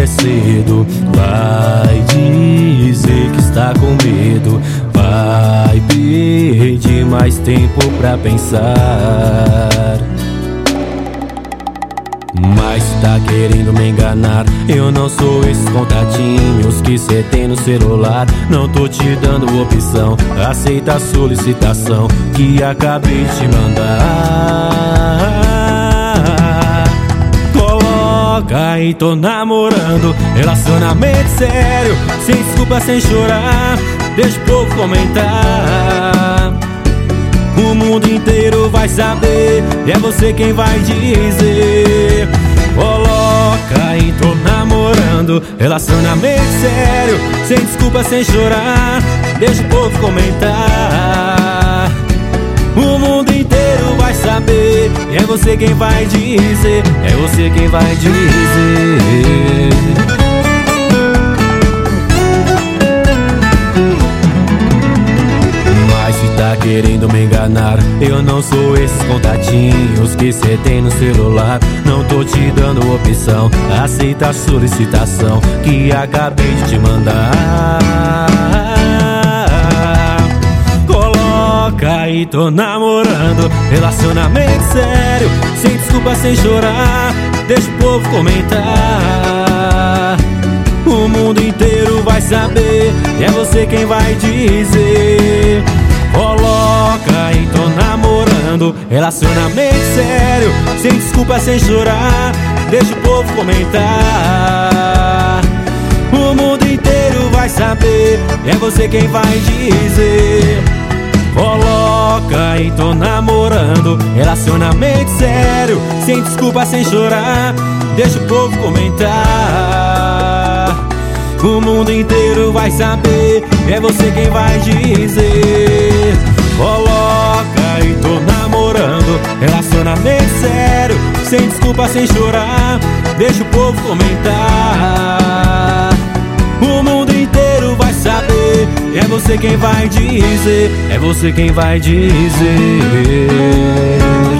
é cedo. Vai dizer que está com medo, vai pedir mais tempo pra pensar. Mas tá querendo me enganar, eu não sou esses contatinhos que cê tem no celular. Não tô te dando opção, aceita a solicitação que acabei de te mandar. Coloca aí, tô namorando, relacionamento sério, sem desculpa, sem chorar, deixa o povo comentar. O mundo inteiro vai saber, e é você quem vai dizer. Coloca aí, tô namorando, relacionamento sério, sem desculpa, sem chorar, deixa o povo comentar. O mundo inteiro vai saber, e é você quem vai dizer, é você quem vai dizer. Tá querendo me enganar, eu não sou esses contatinhos que cê tem no celular. Não tô te dando opção, aceita a solicitação que acabei de te mandar. Coloca aí, tô namorando, relacionamento sério, sem desculpa, sem chorar, deixa o povo comentar. O mundo inteiro vai saber, e é você quem vai dizer. Coloca aí, tô namorando, relacionamento sério, sem desculpa, sem chorar, deixa o povo comentar. O mundo inteiro vai saber, é você quem vai dizer. Coloca aí, tô namorando, relacionamento sério, sem desculpa, sem chorar, deixa o povo comentar. O mundo inteiro vai saber, é você quem vai dizer. Coloca aí, tô namorando, relacionamento sério, sem desculpa, sem chorar, deixa o povo comentar. O mundo inteiro vai saber, é você quem vai dizer, é você quem vai dizer.